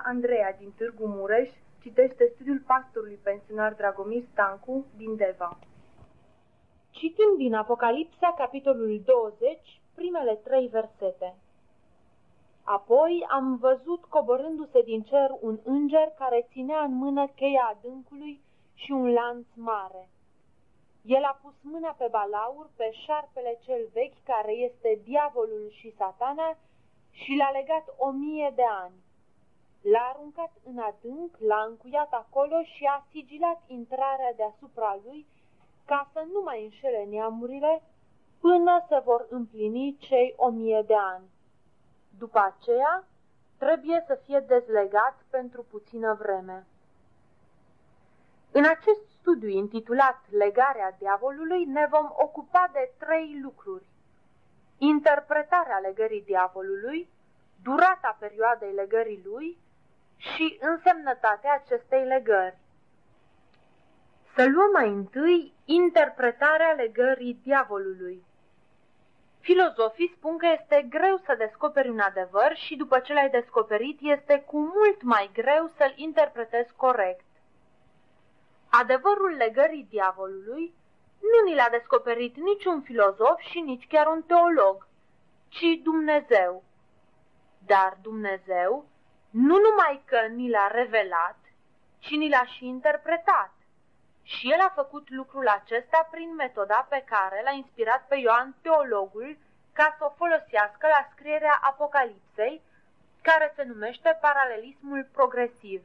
Andreea din Târgu Mureș citește studiul pastorului pensionar Dragomir Stancu din Deva. Citim din Apocalipsa, capitolul 20, primele 3 versete. Apoi am văzut coborându-se din cer un înger care ținea în mână cheia adâncului și un lanț mare. El a pus mâna pe balaur, pe șarpele cel vechi, care este diavolul și satana, și l-a legat 1000 de ani. L-a aruncat în adânc, l-a încuiat acolo și a sigilat intrarea deasupra lui, ca să nu mai înșele neamurile, până se vor împlini cei 1000 de ani. După aceea, trebuie să fie dezlegat pentru puțină vreme. În acest studiu intitulat Legarea diavolului ne vom ocupa de 3 lucruri: interpretarea legării diavolului, durata perioadei legării lui și însemnătatea acestei legări. Să luăm mai întâi interpretarea legării diavolului. Filozofii spun că este greu să descoperi un adevăr și după ce l-ai descoperit este cu mult mai greu să-l interpretezi corect. Adevărul legării diavolului nu ni l-a descoperit niciun filozof și nici chiar un teolog, ci Dumnezeu. Dar Dumnezeu nu numai că ni l-a revelat, ci ni l-a și interpretat. Și El a făcut lucrul acesta prin metoda pe care l-a inspirat pe Ioan teologul ca să o folosească la scrierea Apocalipsei, care se numește paralelismul progresiv.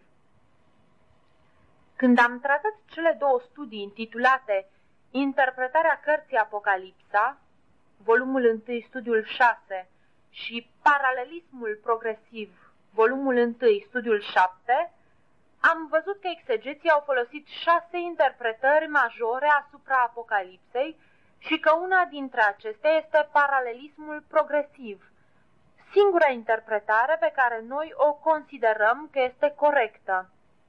Când am tratat cele 2 studii intitulate Interpretarea cărții Apocalipsa, volumul 1, studiul 6, și Paralelismul progresiv, volumul 1, studiul 7, am văzut că exegeții au folosit 6 interpretări majore asupra Apocalipsei și că una dintre acestea este paralelismul progresiv, singura interpretare pe care noi o considerăm că este corectă.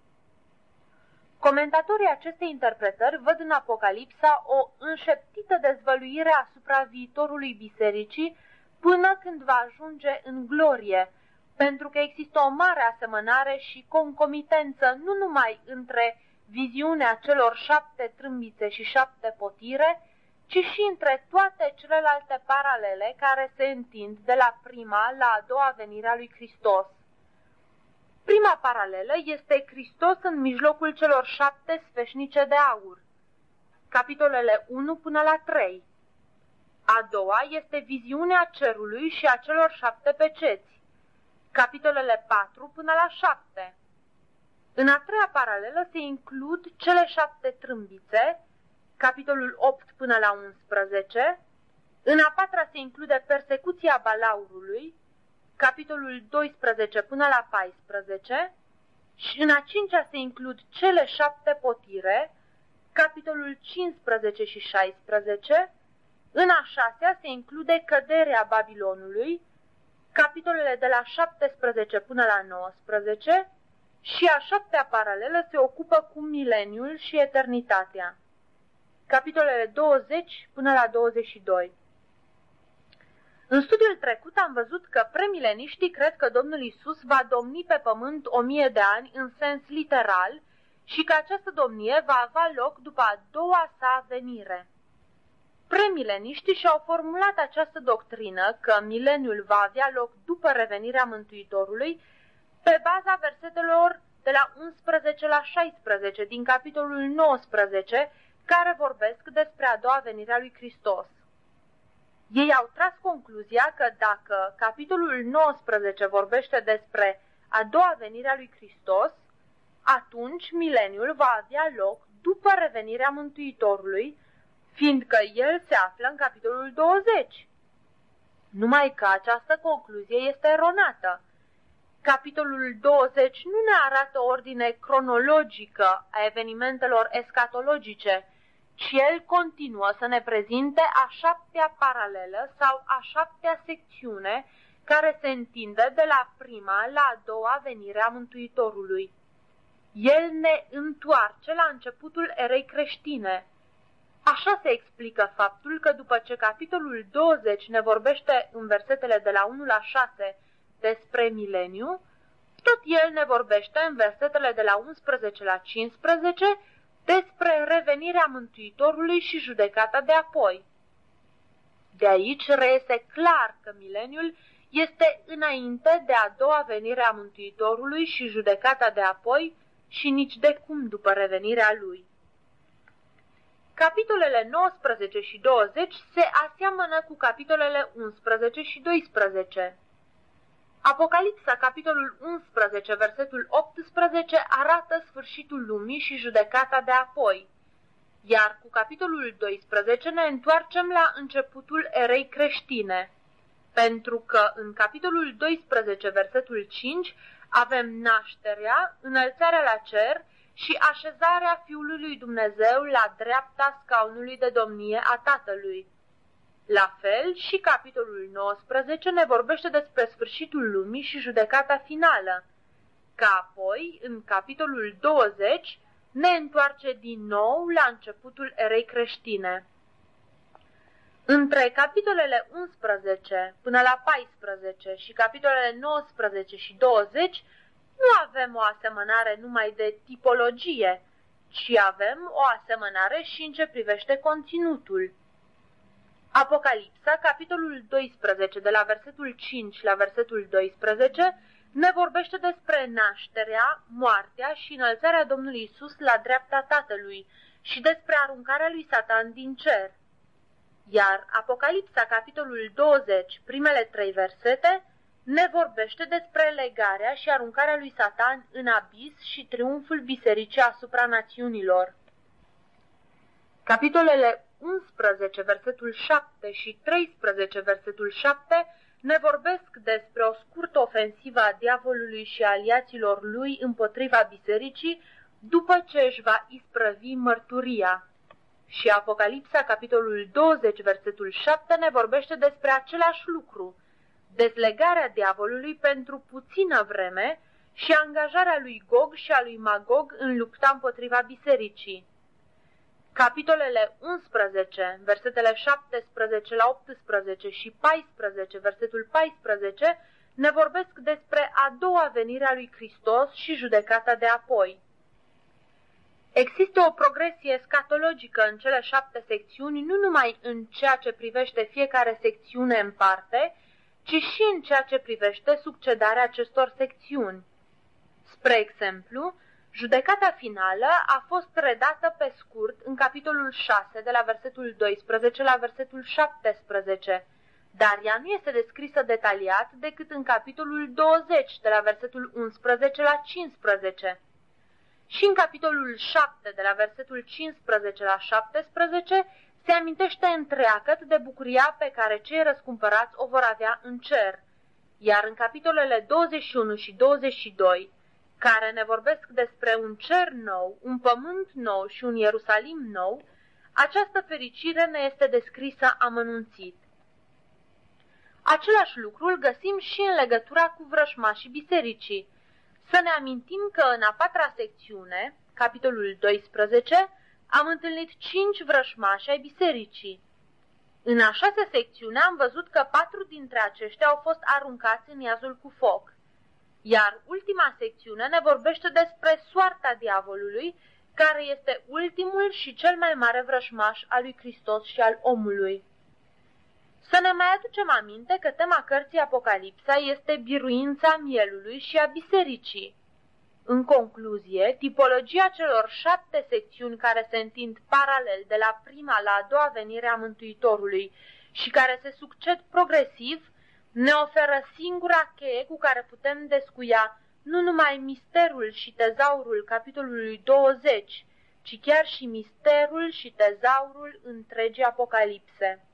Comentatorii acestei interpretări văd în Apocalipsa o înșeptită dezvăluire asupra viitorului bisericii până când va ajunge în glorie, pentru că există o mare asemănare și concomitență nu numai între viziunea celor 7 trâmbițe și 7 potire, ci și între toate celelalte paralele care se întind de la prima la a doua venire a lui Hristos. Prima paralelă este Hristos în mijlocul celor 7 sfeșnice de aur, capitolele 1 până la 3. A doua este viziunea cerului și a celor 7 peceți, capitolele 4 până la 7. În a treia paralelă se includ cele 7 trâmbițe, capitolul 8 până la 11. În a patra se include persecuția balaurului, capitolul 12 până la 14. Și în a cincea se includ cele 7 potire, capitolul 15 și 16. În a șasea se include căderea Babilonului, capitolele de la 17 până la 19, și a 7-a paralelă se ocupă cu mileniul și eternitatea, capitolele 20 până la 22. În studiul trecut am văzut că premileniștii cred că Domnul Iisus va domni pe pământ 1000 de ani în sens literal și că această domnie va avea loc după a doua sa venire. Premileniștii și-au formulat această doctrină că mileniul va avea loc după revenirea Mântuitorului pe baza versetelor de la 11 la 16 din capitolul 19, care vorbesc despre a doua venire a lui Hristos. Ei au tras concluzia că dacă capitolul 19 vorbește despre a doua venire a lui Hristos, atunci mileniul va avea loc după revenirea Mântuitorului, fiindcă el se află în capitolul 20. Numai că această concluzie este eronată. Capitolul 20 nu ne arată o ordine cronologică a evenimentelor escatologice, ci el continuă să ne prezinte a 7-a paralelă sau a 7-a secțiune care se întinde de la prima la a doua venire a Mântuitorului. El ne întoarce la începutul erei creștine. Așa se explică faptul că după ce capitolul 20 ne vorbește în versetele de la 1 la 6 despre mileniu, tot el ne vorbește în versetele de la 11 la 15 despre revenirea Mântuitorului și judecata de apoi. De aici reiese clar că mileniul este înainte de a doua venire a Mântuitorului și judecata de apoi și nici de cum după revenirea lui. Capitolele 19 și 20 se aseamănă cu capitolele 11 și 12. Apocalipsa, capitolul 11, versetul 18, arată sfârșitul lumii și judecata de apoi, iar cu capitolul 12 ne întoarcem la începutul erei creștine, pentru că în capitolul 12, versetul 5, avem nașterea, înălțarea la cer și așezarea Fiului lui Dumnezeu la dreapta scaunului de domnie a Tatălui. La fel și capitolul 19 ne vorbește despre sfârșitul lumii și judecata finală, ca apoi, în capitolul 20, ne întoarce din nou la începutul erei creștine. Între capitolele 11 până la 14 și capitolele 19 și 20 nu avem o asemănare numai de tipologie, ci avem o asemănare și în ce privește conținutul. Apocalipsa, capitolul 12, de la versetul 5 la versetul 12, ne vorbește despre nașterea, moartea și înălțarea Domnului Isus la dreapta Tatălui și despre aruncarea lui Satan din cer. Iar Apocalipsa, capitolul 20, primele 3 versete, ne vorbește despre legarea și aruncarea lui Satan în abis și triumful bisericii asupra națiunilor. Capitolele 11, versetul 7 și 13, versetul 7, ne vorbesc despre o scurtă ofensivă a diavolului și aliaților lui împotriva bisericii după ce își va isprăvi mărturia. Și Apocalipsa, capitolul 20, versetul 7, ne vorbește despre același lucru, dezlegarea diavolului pentru puțină vreme și angajarea lui Gog și a lui Magog în lupta împotriva bisericii. Capitolele 11, versetele 17 la 18 și 14, versetul 14, ne vorbesc despre a doua venire a lui Hristos și judecata de apoi. Există o progresie escatologică în cele 7 secțiuni, nu numai în ceea ce privește fiecare secțiune în parte, ci și în ceea ce privește succedarea acestor secțiuni. Spre exemplu, judecata finală a fost redată pe scurt în capitolul 6, de la versetul 12 la versetul 17, dar ea nu este descrisă detaliat decât în capitolul 20, de la versetul 11 la 15. Și în capitolul 7, de la versetul 15 la 17, se amintește întreagăt de bucuria pe care cei răscumpărați o vor avea în cer, iar în capitolele 21 și 22, care ne vorbesc despre un cer nou, un pământ nou și un Ierusalim nou, această fericire ne este descrisă amănunțit. Același lucru îl găsim și în legătura cu vrășmașii bisericii. Să ne amintim că în a 4-a secțiune, capitolul 12, am întâlnit 5 vrășmași ai bisericii. În a 6-a secțiune am văzut că 4 dintre aceștia au fost aruncați în iazul cu foc. Iar ultima secțiune ne vorbește despre soarta diavolului, care este ultimul și cel mai mare vrășmaș al lui Hristos și al omului. Să ne mai aducem aminte că tema cărții Apocalipsa este biruința mielului și a bisericii. În concluzie, tipologia celor 7 secțiuni care se întind paralel de la prima la a doua venire a Mântuitorului și care se succed progresiv, ne oferă singura cheie cu care putem descuia nu numai misterul și tezaurul capitolului 20, ci chiar și misterul și tezaurul întregii Apocalipse.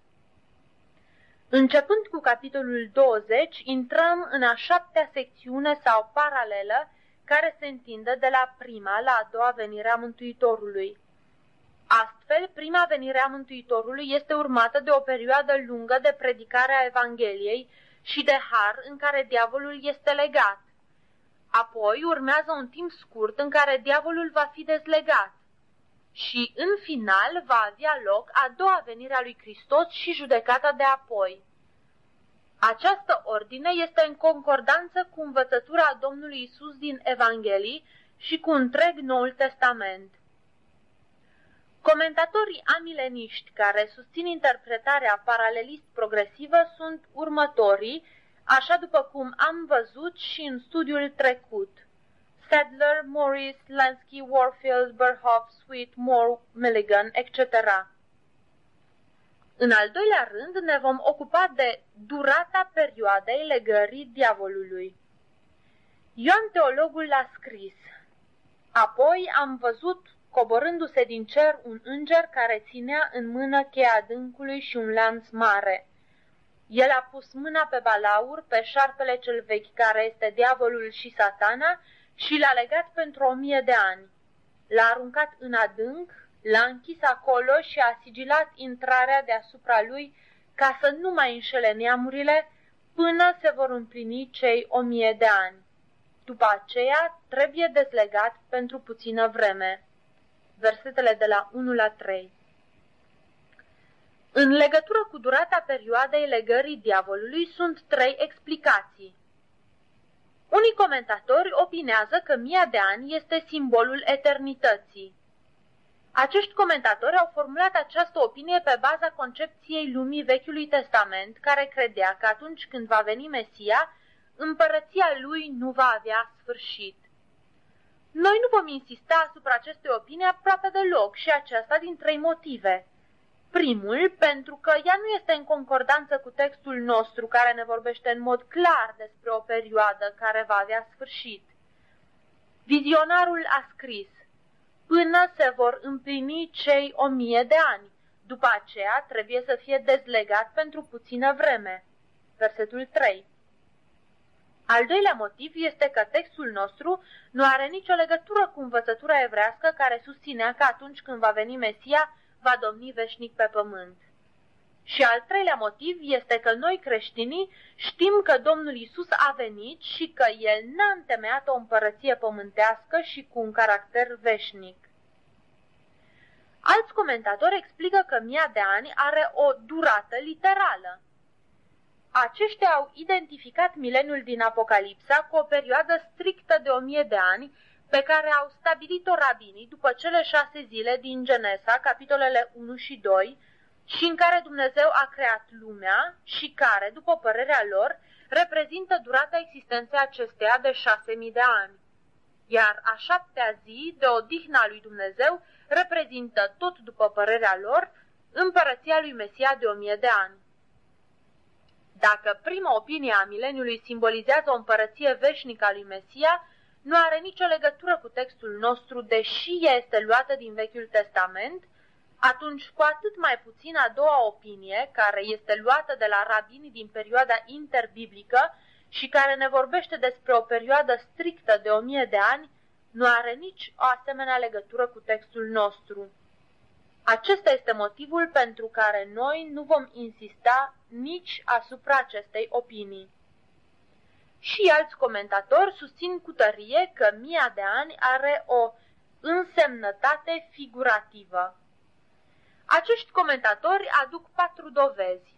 Începând cu capitolul 20, intrăm în a 7-a secțiune sau paralelă care se întinde de la prima la a doua venire a Mântuitorului. Astfel, prima venire a Mântuitorului este urmată de o perioadă lungă de predicare a Evangheliei și de har în care diavolul este legat. Apoi urmează un timp scurt în care diavolul va fi dezlegat. Și în final va avea loc a doua venire a lui Hristos și judecata de apoi. Această ordine este în concordanță cu învățătura Domnului Isus din Evanghelii și cu întreg Noul Testament. Comentatorii amileniști care susțin interpretarea paralelist-progresivă sunt următorii, așa după cum am văzut și în studiul trecut: Sadler, Morris, Lansky, Warfield, Burhoff, Sweet, Moore, Milligan, etc. În al doilea rând ne vom ocupa de durata perioadei legării diavolului. Ioan Teologul l-a scris. Apoi am văzut coborându-se din cer un înger care ținea în mână cheia adâncului și un lanț mare. El a pus mâna pe balaur, pe șarpele cel vechi, care este diavolul și satana, și l-a legat pentru 1000 de ani. L-a aruncat în adânc, l-a închis acolo și a sigilat intrarea deasupra lui ca să nu mai înșele neamurile până se vor împlini cei 1000 de ani. După aceea trebuie dezlegat pentru puțină vreme. Versetele de la 1 la 3. În legătură cu durata perioadei legării diavolului sunt 3 explicații. Unii comentatori opinează că 1000 de ani este simbolul eternității. Acești comentatori au formulat această opinie pe baza concepției lumii Vechiului Testament, care credea că atunci când va veni Mesia, împărăția lui nu va avea sfârșit. Noi nu vom insista asupra acestei opinii aproape deloc și aceasta din 3 motive. Primul, pentru că ea nu este în concordanță cu textul nostru care ne vorbește în mod clar despre o perioadă care va avea sfârșit. Vizionarul a scris: până se vor împlini cei 1000 de ani, după aceea trebuie să fie dezlegat pentru puțină vreme. Versetul 3. Al doilea motiv este că textul nostru nu are nicio legătură cu învățătura evrească care susținea că atunci când va veni Mesia, va domni veșnic pe pământ. Și al treilea motiv este că noi creștinii știm că Domnul Isus a venit și că El n-a întemeiat o împărăție pământească și cu un caracter veșnic. Alți comentatori explică că 1000 de ani are o durată literală. Aceștia au identificat mileniul din Apocalipsa cu o perioadă strictă de 1000 de ani, pe care au stabilit-o rabinii după cele 6 zile din Genesa, capitolele 1 și 2, și în care Dumnezeu a creat lumea și care, după părerea lor, reprezintă durata existenței acesteia de 6000 de ani. Iar a 7-a zi de odihna lui Dumnezeu reprezintă, tot după părerea lor, împărăția lui Mesia de 1000 de ani. Dacă prima opinie a mileniului simbolizează o împărăție veșnică a lui Mesia, nu are nicio legătură cu textul nostru, deși ea este luată din Vechiul Testament, atunci cu atât mai puțin a doua opinie, care este luată de la rabini din perioada interbiblică și care ne vorbește despre o perioadă strictă de 1000 de ani, nu are nici o asemenea legătură cu textul nostru. Acesta este motivul pentru care noi nu vom insista nici asupra acestei opinii. Și alți comentatori susțin cu tărie că 1000 de ani are o însemnătate figurativă. Acești comentatori aduc 4 dovezi.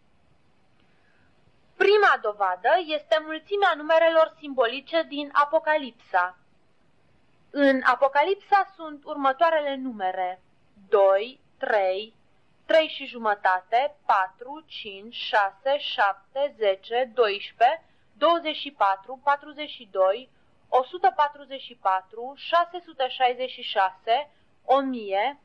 Prima dovadă este mulțimea numerelor simbolice din Apocalipsa. În Apocalipsa sunt următoarele numere: 2, 3, 3 și jumătate, 4, 5, 6, 7, 10, 12, 24, 42, 144, 666, 1000,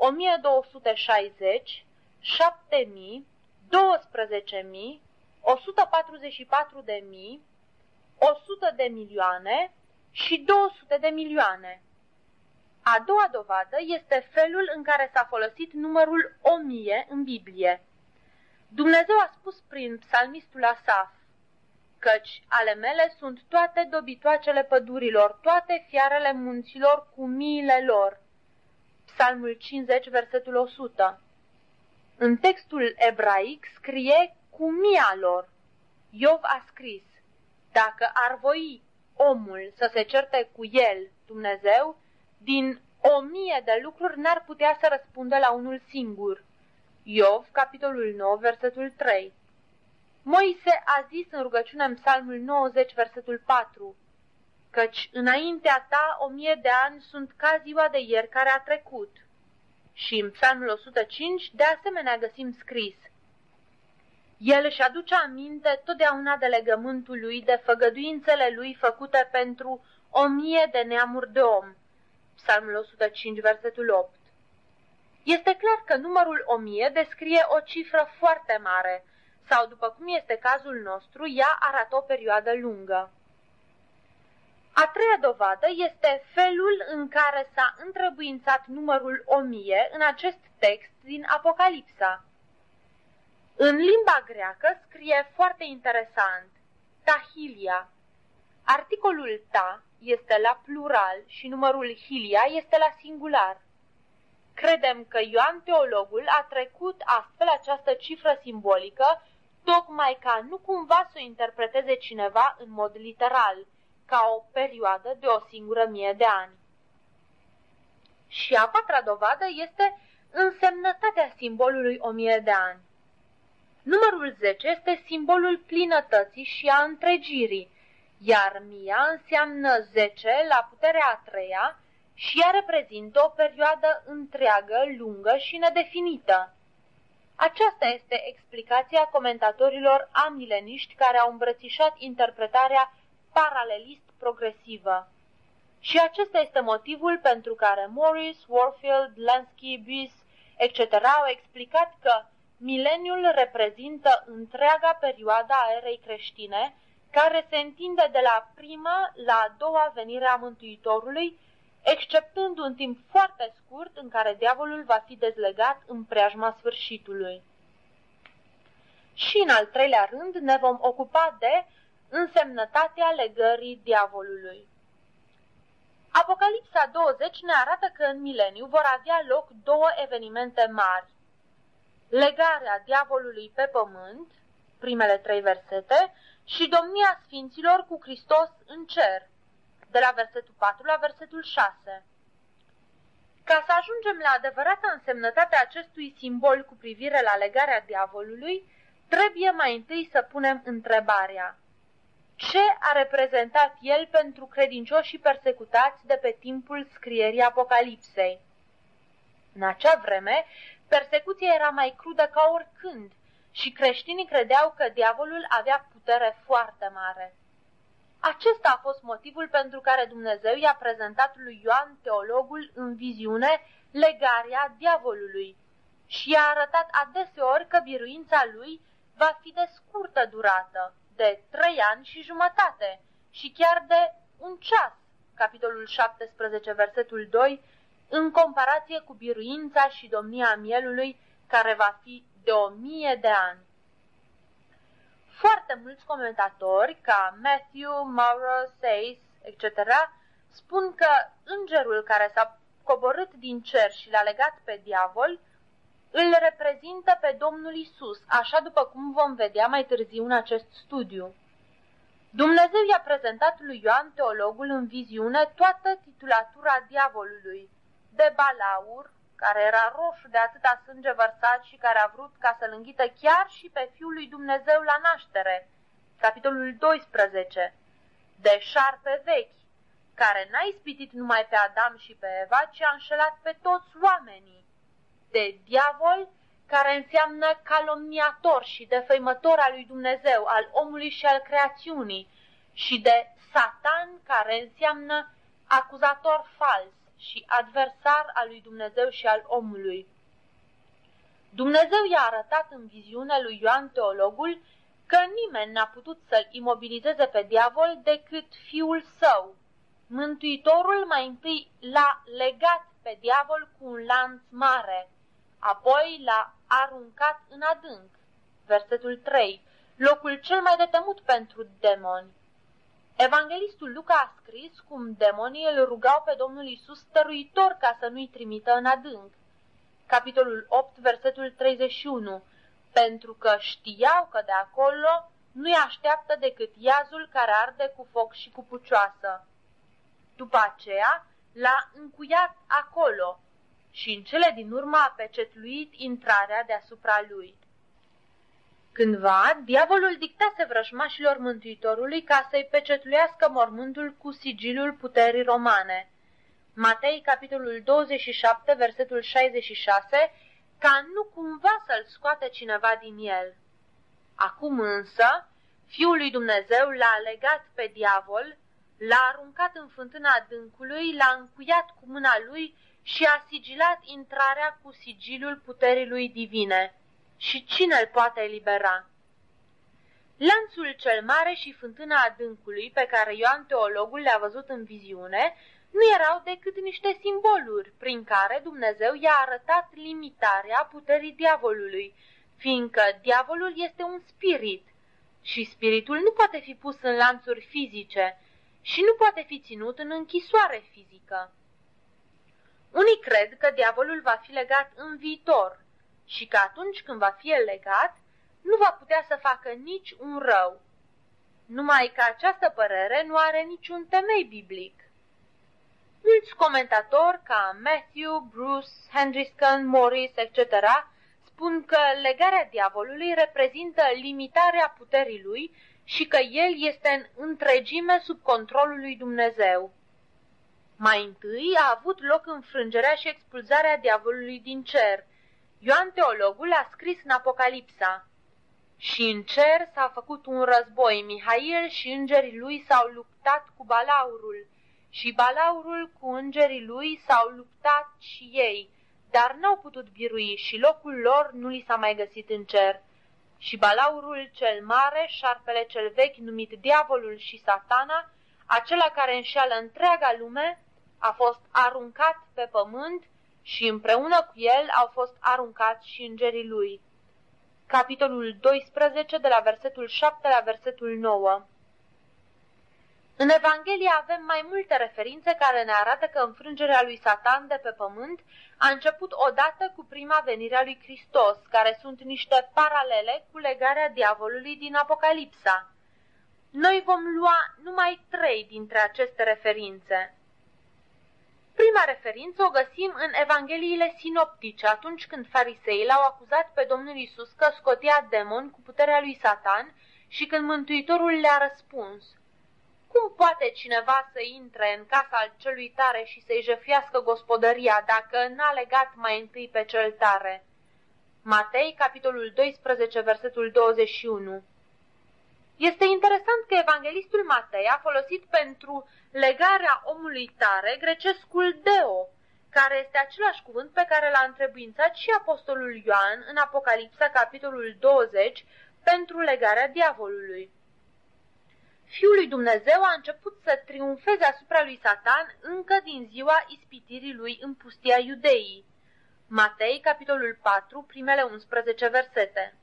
1260, 7000, 12.000, 144.000, 100 de milioane și 200 de milioane. A doua dovadă este felul în care s-a folosit numărul 1000 în Biblie. Dumnezeu a spus prin psalmistul Asaf: căci ale mele sunt toate dobitoacele pădurilor, toate fiarele munților cu miile lor. Psalmul 50, versetul 100. În textul ebraic scrie cu mia lor. Iov a scris: dacă ar voi omul să se certe cu el, Dumnezeu, din 1000 de lucruri n-ar putea să răspundă la unul singur. Iov, capitolul 9, versetul 3. Moise a zis în rugăciune în Psalmul 90, versetul 4, căci înaintea ta 1000 de ani sunt ca ziua de ieri care a trecut. Și în Psalmul 105 de asemenea găsim scris, el își aduce aminte totdeauna de legământul lui, de făgăduințele lui făcute pentru 1000 de neamuri de om. Psalmul 105, versetul 8. Este clar că numărul 1000 descrie o cifră foarte mare, sau, după cum este cazul nostru, ea arată o perioadă lungă. A treia dovadă este felul în care s-a întrebuințat numărul 1000 în acest text din Apocalipsa. În limba greacă scrie foarte interesant, tahilia. Articolul ta este la plural și numărul hilia este la singular. Credem că Ioan Teologul a trecut astfel această cifră simbolică, tocmai ca nu cumva să o interpreteze cineva în mod literal, ca o perioadă de o singură 1000 de ani. Și a patra dovadă este însemnătatea simbolului 1000 de ani. Numărul 10 este simbolul plinătății și a întregirii, iar 1000 înseamnă 10 la puterea a treia și ea reprezintă o perioadă întreagă, lungă și nedefinită. Aceasta este explicația comentatorilor amileniști care au îmbrățișat interpretarea paralelist-progresivă. Și acesta este motivul pentru care Morris, Warfield, Lansky, Biss, etc. au explicat că mileniul reprezintă întreaga perioadă a erei creștine, care se întinde de la prima la a doua venire a Mântuitorului, exceptând un timp foarte scurt în care diavolul va fi dezlegat în preajma sfârșitului. Și în al treilea rând ne vom ocupa de însemnătatea legării diavolului. Apocalipsa 20 ne arată că în mileniu vor avea loc două evenimente mari. Legarea diavolului pe pământ, primele 3 versete, și domnia sfinților cu Hristos în cer, de la versetul 4 la versetul 6. Ca să ajungem la adevărata însemnătate a acestui simbol cu privire la legarea diavolului, trebuie mai întâi să punem întrebarea: ce a reprezentat el pentru credincioșii persecutați de pe timpul scrierii Apocalipsei? În acea vreme, persecuția era mai crudă ca oricând și creștinii credeau că diavolul avea putere foarte mare. Acesta a fost motivul pentru care Dumnezeu i-a prezentat lui Ioan Teologul în viziune legarea diavolului și i-a arătat adeseori că biruința lui va fi de scurtă durată, de 3 ani și jumătate și chiar de 1 ceas, capitolul 17, versetul 2, în comparație cu biruința și domnia mielului care va fi de 1000 de ani. Foarte mulți comentatori, ca Matthew, Mauro, Sayce, etc., spun că îngerul care s-a coborât din cer și l-a legat pe diavol îl reprezintă pe Domnul Isus, așa după cum vom vedea mai târziu în acest studiu. Dumnezeu i-a prezentat lui Ioan Teologul în viziune toată titulatura diavolului, de balaur, care era roșu de atâta sânge vărsat și care a vrut ca să-l înghită chiar și pe Fiul lui Dumnezeu la naștere, capitolul 12, de șarpe vechi, care n-a ispitit numai pe Adam și pe Eva, ci a înșelat pe toți oamenii, de diavol, care înseamnă calomniator și defăimător al lui Dumnezeu, al omului și al creațiunii, și de Satan, care înseamnă acuzator fals și adversar al lui Dumnezeu și al omului. Dumnezeu i-a arătat în viziune lui Ioan Teologul că nimeni n-a putut să-l imobilizeze pe diavol decât Fiul Său. Mântuitorul mai întâi l-a legat pe diavol cu un lanț mare, apoi l-a aruncat în adânc. Versetul 3, locul cel mai de temut pentru demoni. Evanghelistul Luca a scris cum demonii îl rugau pe Domnul Iisus stăruitor ca să nu-i trimită în adânc. Capitolul 8, versetul 31, pentru că știau că de acolo nu-i așteaptă decât iazul care arde cu foc și cu pucioasă. După aceea l-a încuiat acolo și în cele din urmă a pecetluit intrarea deasupra lui. Cândva, diavolul dictase vrăjmașilor Mântuitorului ca să-i pecetluiască mormântul cu sigiliul puterii romane. Matei, capitolul 27, versetul 66, ca nu cumva să-l scoată cineva din el. Acum însă, Fiul lui Dumnezeu l-a legat pe diavol, l-a aruncat în fântâna adâncului, l-a încuiat cu mâna lui și a sigilat intrarea cu sigiliul puterii lui divine. Și cine îl poate elibera? Lanțul cel mare și fântâna adâncului, pe care Ioan Teologul le-a văzut în viziune, nu erau decât niște simboluri prin care Dumnezeu i-a arătat limitarea puterii diavolului, fiindcă diavolul este un spirit și spiritul nu poate fi pus în lanțuri fizice și nu poate fi ținut în închisoare fizică. Unii cred că diavolul va fi legat în viitor și că atunci când va fi el legat, nu va putea să facă nici un rău. Numai că această părere nu are niciun temei biblic. Mulți comentatori ca Matthew, Bruce, Hendrickson, Morris, etc. spun că legarea diavolului reprezintă limitarea puterii lui și că el este în întregime sub controlul lui Dumnezeu. Mai întâi a avut loc înfrângerea și expulzarea diavolului din cer. Ioan Teologul a scris în Apocalipsa: și în cer s-a făcut un război, Mihail și îngerii lui s-au luptat cu balaurul, și balaurul cu îngerii lui s-au luptat și ei, dar n-au putut birui și locul lor nu li s-a mai găsit în cer. Și balaurul cel mare, șarpele cel vechi numit diavolul și satana, acela care înșeală întreaga lume, a fost aruncat pe pământ și împreună cu el au fost aruncați și îngerii lui. Capitolul 12, de la versetul 7 la versetul 9. În Evanghelie avem mai multe referințe care ne arată că înfrângerea lui Satan de pe pământ a început odată cu prima venire a lui Hristos, care sunt niște paralele cu legarea diavolului din Apocalipsa. Noi vom lua numai 3 dintre aceste referințe. Prima referință o găsim în Evangheliile sinoptice, atunci când fariseii l-au acuzat pe Domnul Iisus că scotea demoni cu puterea lui Satan și când Mântuitorul le-a răspuns: cum poate cineva să intre în casa al celui tare și să-i jefuiască gospodăria dacă n-a legat mai întâi pe cel tare? Matei, capitolul 12, versetul 21. Este interesant că evanghelistul Matei a folosit pentru legarea omului tare grecescul deo, care este același cuvânt pe care l-a întrebuințat și apostolul Ioan în Apocalipsa, capitolul 20, pentru legarea diavolului. Fiul lui Dumnezeu a început să triumfeze asupra lui Satan încă din ziua ispitirii lui în pustia Iudeii. Matei, capitolul 4, primele 11 versete.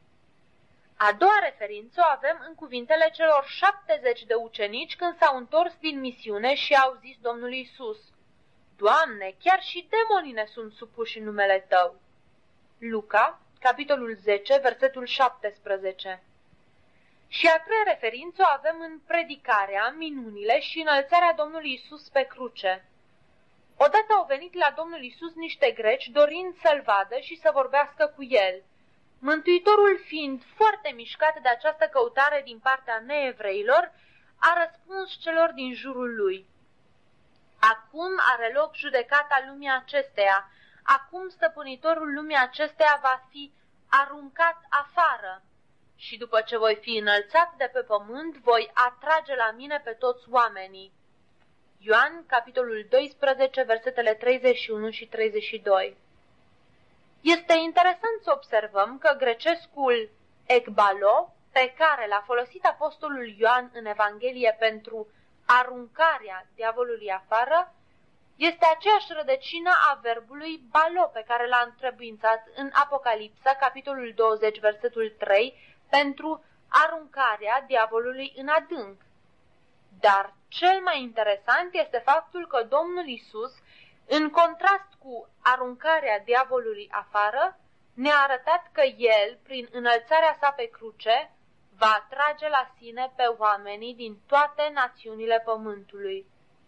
A doua referință o avem în cuvintele celor 70 de ucenici când s-au întors din misiune și au zis Domnului Iisus: Doamne, chiar și demonii ne sunt supuși în numele Tău. Luca, capitolul 10, versetul 17. Și a treia referință o avem în predicarea, minunile și înălțarea Domnului Iisus pe cruce. Odată au venit la Domnul Iisus niște greci dorind să-L vadă și să vorbească cu El. Mântuitorul, fiind foarte mișcat de această căutare din partea neevreilor, a răspuns celor din jurul lui: acum are loc judecata lumii acesteia, acum stăpânitorul lumii acesteia va fi aruncat afară. Și după ce voi fi înălțat de pe pământ, voi atrage la mine pe toți oamenii. Ioan, capitolul 12, versetele 31 și 32. Este interesant să observăm că grecescul ekbalo, pe care l-a folosit apostolul Ioan în Evanghelie pentru aruncarea diavolului afară, este aceeași rădăcină a verbului balo pe care l-a întrebuințat în Apocalipsa, capitolul 20, versetul 3, pentru aruncarea diavolului în adânc. Dar cel mai interesant este faptul că Domnul Iisus, în contrast cu aruncarea diavolului afară, ne-a arătat că El, prin înălțarea sa pe cruce, va atrage la sine pe oamenii din toate națiunile pământului.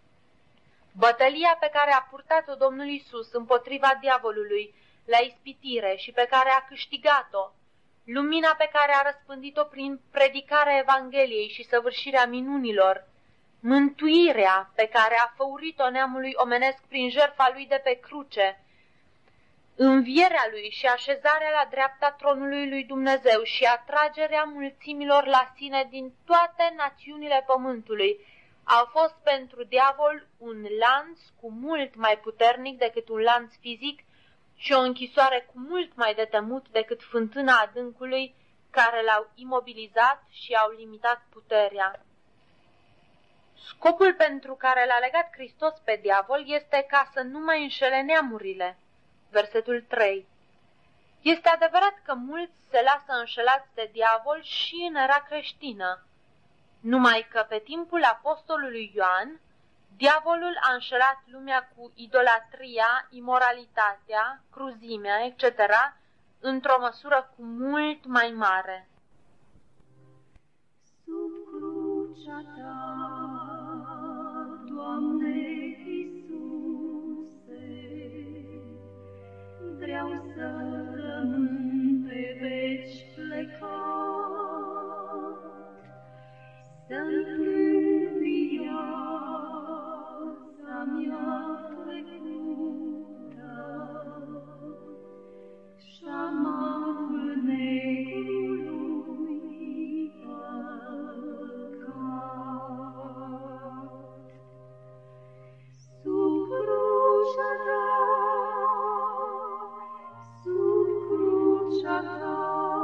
Bătălia pe care a purtat-o Domnul Iisus împotriva diavolului la ispitire și pe care a câștigat-o lumina pe care a răspândit-o prin predicarea Evangheliei și săvârșirea minunilor, mântuirea pe care a făurit-o neamului omenesc prin jertfa lui de pe cruce, învierea lui și așezarea la dreapta tronului lui Dumnezeu și atragerea mulțimilor la sine din toate națiunile pământului, a fost pentru diavol un lanț cu mult mai puternic decât un lanț fizic și o închisoare cu mult mai de temut decât fântâna adâncului, care l-au imobilizat și au limitat puterea. Scopul pentru care l-a legat Hristos pe diavol este ca să nu mai înșele neamurile. Versetul 3. Este adevărat că mulți se lasă înșelați de diavol și în era creștină, numai că pe timpul apostolului Ioan, diavolul a înșelat lumea cu idolatria, imoralitatea, cruzimea, etc., într-o măsură cu mult mai mare. Sub crucea ta, Doamne Iisuse, vreau să rămân pe veci plecat, să-mi plâng viața mea trecută și amarul negrului păcat. Sub crucea ta, sub crucea ta,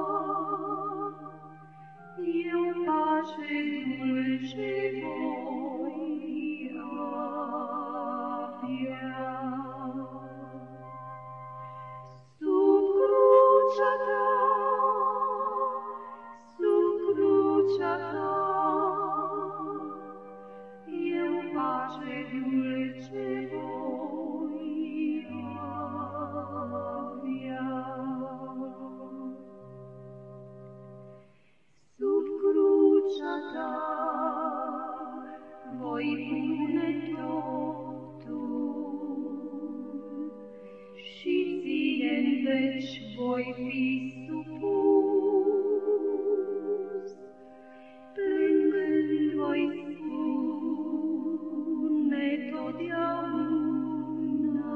eu pace dulce voi avea. Sub crucea ta, sub crucea ta, eu pace dulce voi avea. Sub crucea ta voi pune totul și ție-n veci voi fi supus. Plângând voi spune totdeauna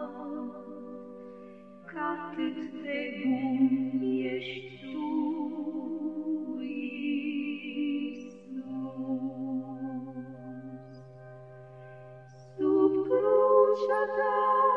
că-atât de bun ești tu, Sub crucea ta,